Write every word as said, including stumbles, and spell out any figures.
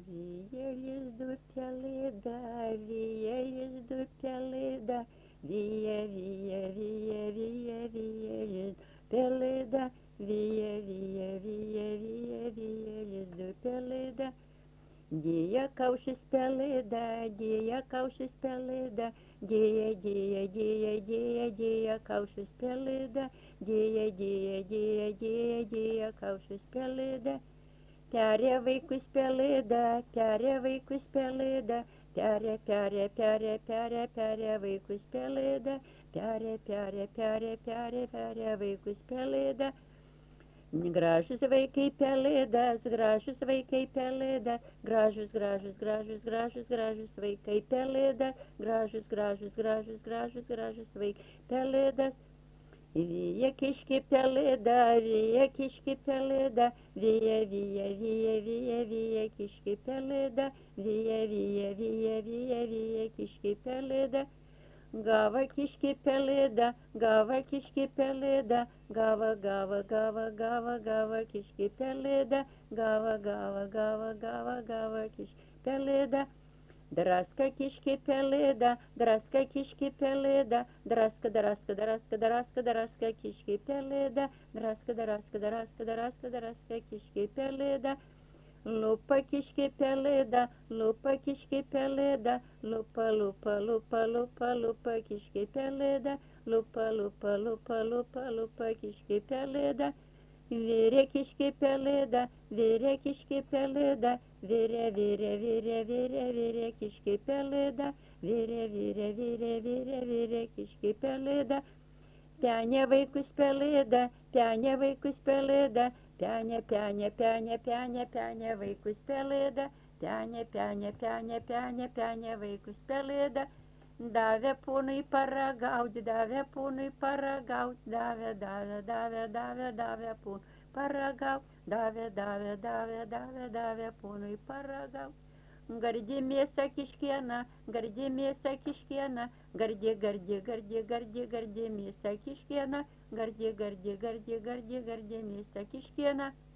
Віє їзду пялида, віє їзду пялида, віє, віє, віє, віє, віє їзду пялида, віє, віє, віє, віє, віє їзду пялида. Дія каушis пялида, дія каушis пялида, дія, дія, дія, дія, дія каушis пялида, дія, дія, дія, дія, дія каушis пялида. Pere vaikus pelėda, pere vaikus pelėda, pere, pere, pere, pere, pere vaikus pelėda, pere, pere, pere, pere, pere vaikus pelėda. Gražus vaikai pelėdas, gražus vaikai pelėda, gražus, gražus, gražus, gražus, gražus vaikai pelėda, gražus, gražus, gražus, gražus, gražus vaikai pelėdas. Vija kiški pelėda, vija kiški pelėda, vija, vija, vija, vija, vija kiški pelėda, vija, vija, vija, vija, vija kiški pelėda. Gava kiški pelėda, gava kiški pelėda, gava, gava, gava, gava, gava kiški pelėda, gava, gava, gava, gava, gava kiški pelėda. Draska kiški pelėda, draska kiški pelėda, draska, draska, draska, draska, draska kiški pelėda, draska, draska, draska, draska, draska kiški pelėda. Lupa kiški pelėda, lupa kiški pelėda, lupa, lupa, lupa, lupa, lupa kiški pelėda, lupa, lupa, lupa, lupa, lupa kiški pelėda. Vyrė kiški pelėda, vyrė kiški pelėda, vyrė, vyrė, vyrė, vyrė, vyrė kiški pelėda, vyrė, vyrė, vyrė, vyrė, vyrė kiški pelėda. Penė vaikus pelėda, penė vaikus pelėda, penė, penė, penė, penė, penė vaikus pelėda, penė, penė, penė, penė, penė vaikus pelėda. Davė ponui paragauti, davė ponui paragauti, davė, davė, davė, davė, davė ponui paragauti, davė, davė, davė, davė, davė ponui paragauti. Gardi mėsa kiškiena, gardi mėsa kiškiena, gardi, gardi, gardi, gardi, gardi mėsa kiškiena, gardi, gardi, gardi, gardi, gardi mėsa kiškiena.